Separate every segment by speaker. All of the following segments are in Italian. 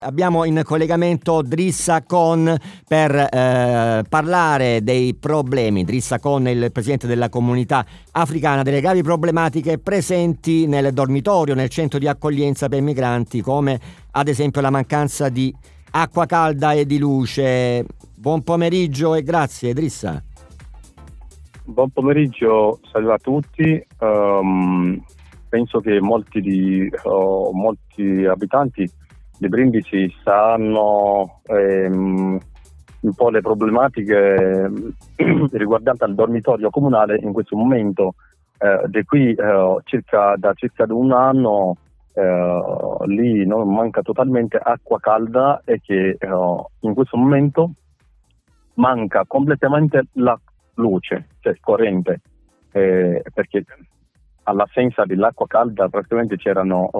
Speaker 1: Abbiamo in collegamento Drissa Con per parlare dei problemi. Drissa Con è il presidente della comunità africana, delle gravi problematiche presenti nel dormitorio, nel centro di accoglienza per migranti, come ad esempio la mancanza di acqua calda e di luce. Buon pomeriggio e grazie, Drissa.
Speaker 2: Buon pomeriggio, salve a tutti. Penso che molti abitanti di Brindisi sanno un po' le problematiche riguardanti al dormitorio comunale in questo momento. Di qui da circa un anno lì non manca totalmente acqua calda e che in questo momento manca completamente la luce, cioè corrente, perché all'assenza dell'acqua calda praticamente c'erano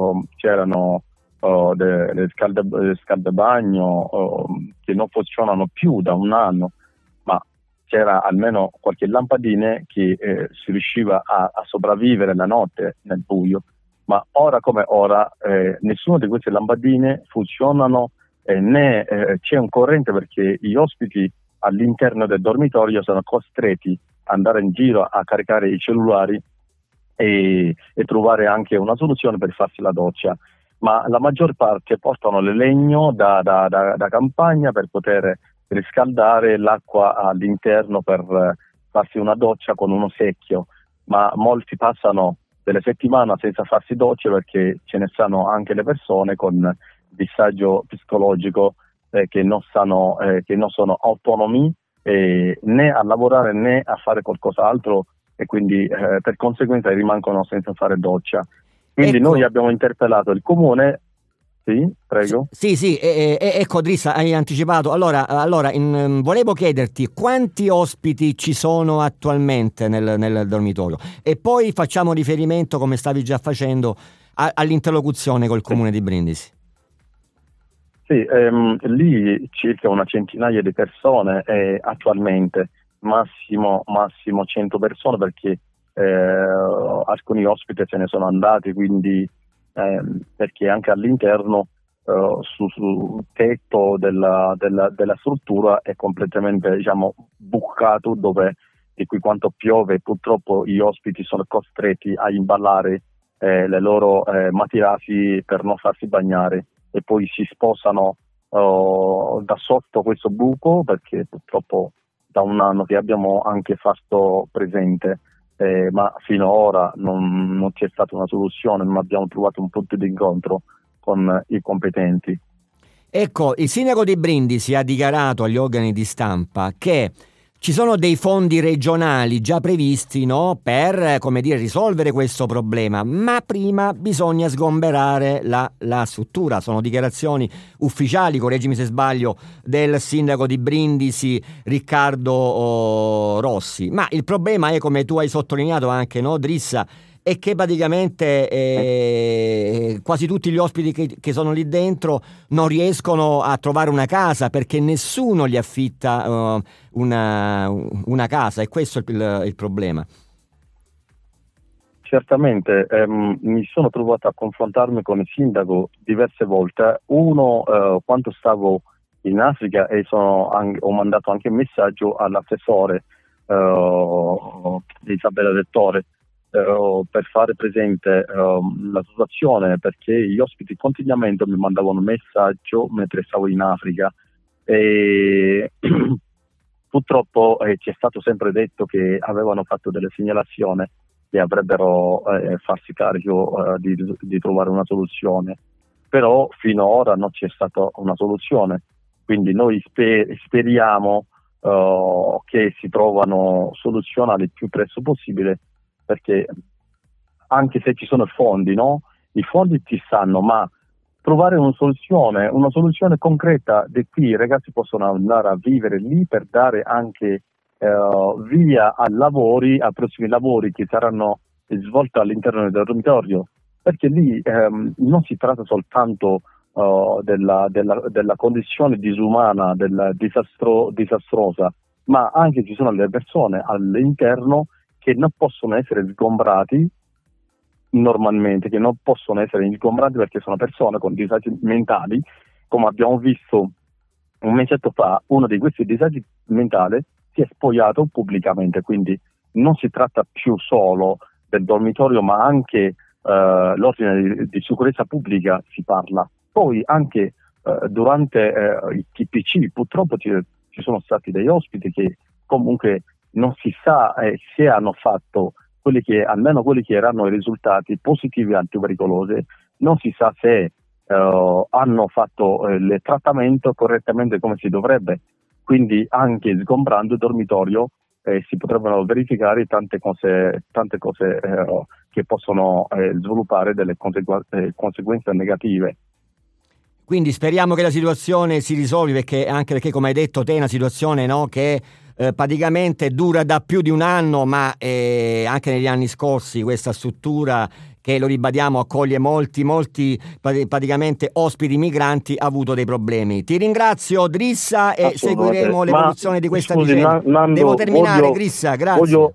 Speaker 2: delle scaldabagno che non funzionano più da un anno, ma c'era almeno qualche lampadina che si riusciva a sopravvivere la notte nel buio, ma ora come ora nessuna di queste lampadine funzionano né c'è un corrente, perché gli ospiti all'interno del dormitorio sono costretti ad andare in giro a caricare i cellulari e trovare anche una soluzione per farsi la doccia. Ma la maggior parte portano il legno da campagna per poter riscaldare l'acqua all'interno per farsi una doccia con uno secchio, ma molti passano delle settimane senza farsi docce perché ce ne stanno anche le persone con disagio psicologico che non sono autonomi né a lavorare né a fare qualcos'altro, e quindi per conseguenza rimangono senza fare doccia. Quindi
Speaker 1: ecco,
Speaker 2: noi abbiamo interpellato il comune. Sì, prego.
Speaker 1: Sì, ecco Drissa, hai anticipato. Allora volevo chiederti quanti ospiti ci sono attualmente nel dormitorio, e poi facciamo riferimento, come stavi già facendo, all'interlocuzione col comune di Brindisi.
Speaker 2: Sì, lì circa una centinaia di persone attualmente, massimo 100 persone, perché alcuni ospiti se ne sono andati, quindi perché anche all'interno sul tetto della struttura è completamente, diciamo, bucato, di cui quanto piove purtroppo gli ospiti sono costretti a imballare le loro materassi per non farsi bagnare, e poi si sposano da sotto questo buco, perché purtroppo da un anno che abbiamo anche fatto presente, ma fino ad ora non c'è stata una soluzione, non abbiamo trovato un punto di incontro con i competenti.
Speaker 1: Ecco, il sindaco di Brindisi ha dichiarato agli organi di stampa che ci sono dei fondi regionali già previsti, no, per, come dire, risolvere questo problema, ma prima bisogna sgomberare la struttura. Sono dichiarazioni ufficiali, correggimi se sbaglio, del sindaco di Brindisi, Riccardo Rossi. Ma il problema è, come tu hai sottolineato anche, no, Drissa, è che praticamente quasi tutti gli ospiti che sono lì dentro non riescono a trovare una casa, perché nessuno gli affitta una casa, e questo è il problema.
Speaker 2: Certamente, mi sono trovato a confrontarmi con il sindaco diverse volte. Quando stavo in Africa, ho mandato anche un messaggio all'assessore di Isabella del Torre per fare presente la situazione, perché gli ospiti continuamente mi mandavano un messaggio mentre stavo in Africa, e purtroppo ci è stato sempre detto che avevano fatto delle segnalazioni che avrebbero farsi carico di trovare una soluzione, però fino ad ora non c'è stata una soluzione. Quindi noi speriamo che si trovano soluzioni il più presto possibile, perché anche se ci sono fondi, no? I fondi ci stanno, ma trovare una soluzione concreta di cui i ragazzi possono andare a vivere lì, per dare anche via a prossimi lavori che saranno svolti all'interno del dormitorio, perché lì non si tratta soltanto della condizione disumana, disastrosa, ma anche ci sono le persone all'interno che non possono essere sgombrati normalmente, che non possono essere ingombrati perché sono persone con disagi mentali come abbiamo visto un mesetto fa, uno di questi disagi mentali si è spogliato pubblicamente, quindi non si tratta più solo del dormitorio, ma anche l'ordine di sicurezza pubblica si parla. Poi anche durante i TPC purtroppo ci sono stati degli ospiti che comunque non si sa se hanno fatto almeno quelli che erano i risultati positivi antipericolosi, non si sa se hanno fatto il trattamento correttamente come si dovrebbe, quindi anche sgombrando il dormitorio si potrebbero verificare tante cose che possono sviluppare delle conseguenze negative.
Speaker 1: Quindi speriamo che la situazione si risolvi, anche perché come hai detto te è una situazione, no, che praticamente dura da più di un anno, ma anche negli anni scorsi questa struttura, che lo ribadiamo accoglie molti praticamente ospiti migranti, ha avuto dei problemi. Ti ringrazio Drissa e seguiremo l'evoluzione di questa vicenda.
Speaker 2: Nando,
Speaker 1: devo terminare, Drissa, grazie.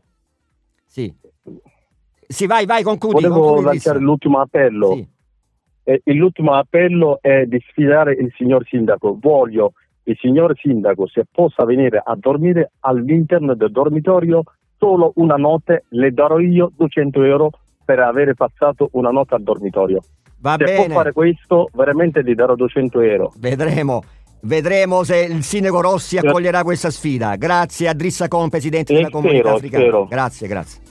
Speaker 1: Sì, vai, concludi.
Speaker 2: Volevo lanciare l'ultimo appello.
Speaker 1: Sì.
Speaker 2: L'ultimo appello è di sfidare il signor sindaco. Voglio il signor sindaco, se possa venire a dormire all'interno del dormitorio solo una notte, le darò io 200 euro per aver passato una notte al dormitorio.
Speaker 1: Va
Speaker 2: se
Speaker 1: bene.
Speaker 2: può fare questo, veramente gli darò 200 euro.
Speaker 1: Vedremo se il sindaco Rossi accoglierà questa sfida. Grazie a Drissa Con, presidente della Comunità Africana.
Speaker 2: Spero.
Speaker 1: Grazie.